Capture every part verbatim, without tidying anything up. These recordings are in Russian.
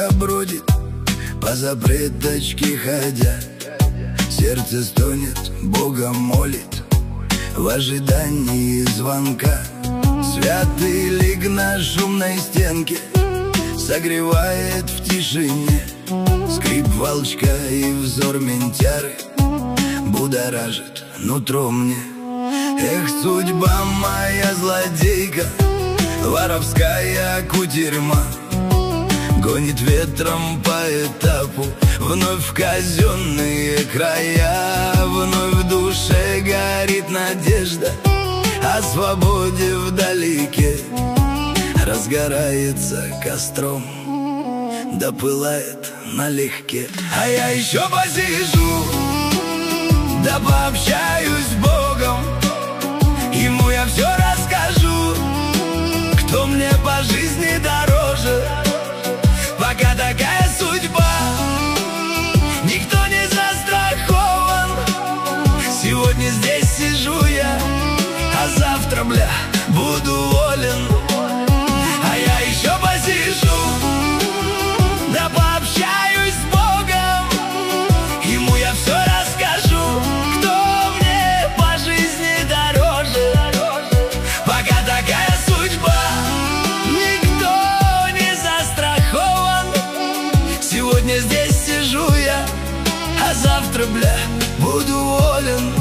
Тоска бродит по запреточке ходя, сердце стонет, Бога молит в ожидании звонка. Святый лик на шумной стенке согревает в тишине, скрип волчка и взор ментяры будоражит нутро мне. Эх, судьба моя злодейка, воровская кутерьма, гонит ветром по этапу вновь в казенные края. Вновь в душе горит надежда о свободе вдалеке, разгорается костром, да пылает налегке. А я еще посижу, да пообщаюсь с Богом, ему я все расскажу, кто мне по жизни дороже. Пока такая судьба, никто не застрахован. Сегодня здесь сижу я, а завтра, бля, буду волен. А я еще посижу, да пообщаюсь с Богом, ему я все расскажу, кто мне по жизни дороже. Пока такая судьба, никто не застрахован. Сегодня здесь сижу я, а завтра, бля, буду волен.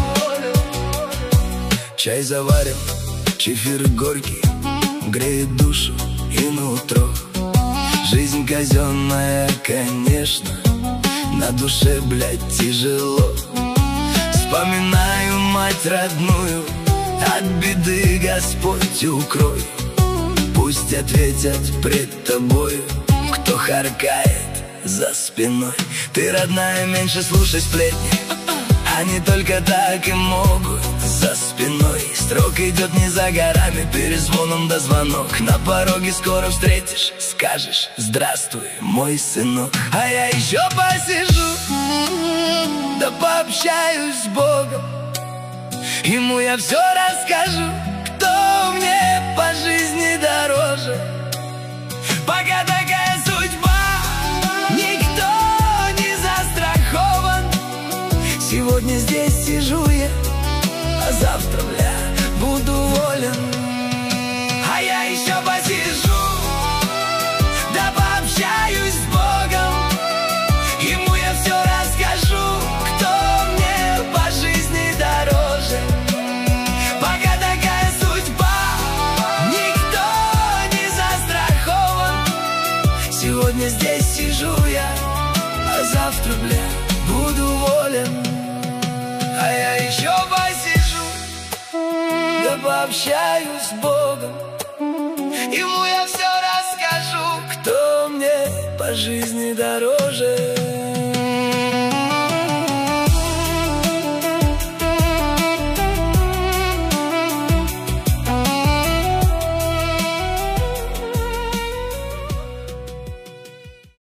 Чай заварим, чефир горький греет душу и нутро. Жизнь казенная, конечно, на душе, блядь, тяжело. Вспоминаю мать родную, от беды Господь укрой. Пусть ответят пред тобою, кто харкает за спиной. Ты, родная, меньше слушай сплетни, они только так и могут за спиной. Срок идет не за горами, перезвоном да звонок. На пороге скоро встретишь, скажешь: здравствуй, мой сынок. А я еще посижу, да пообщаюсь с Богом, ему я все расскажу, кто мне по жизни дороже. Пока такая судьба, никто не застрахован. Сегодня здесь сижу я, а завтра, бля, буду волен. А я еще посижу, да пообщаюсь с Богом, ему я все расскажу, кто мне по жизни дороже. Пока такая судьба, никто не застрахован. Сегодня здесь сижу я, а завтра, бля, буду волен. А я еще посижу, да пообщаюсь с Богом, ему я все расскажу, кто мне по жизни дороже.